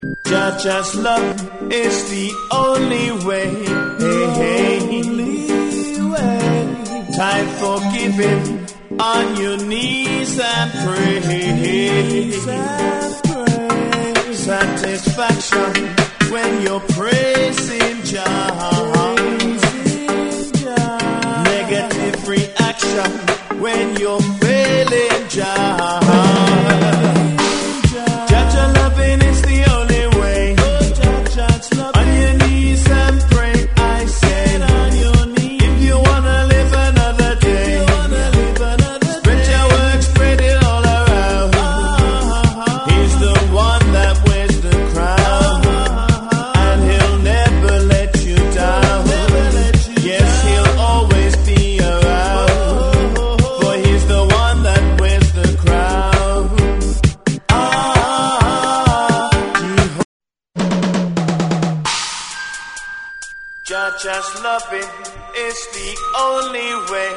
Just love is the only way. Time for giving on your knees and pray. Satisfaction when you're praising Jah. Negative reaction when you're failing Jah. Jah loving is the only way. On your knees and pray, I said. If you wanna live another day, spread your work, spread it all around. He's the one that wears the crown, and he'll never let you down. Yes, he'll always be around, for he's the one that wears the crown. Just loving is the only way.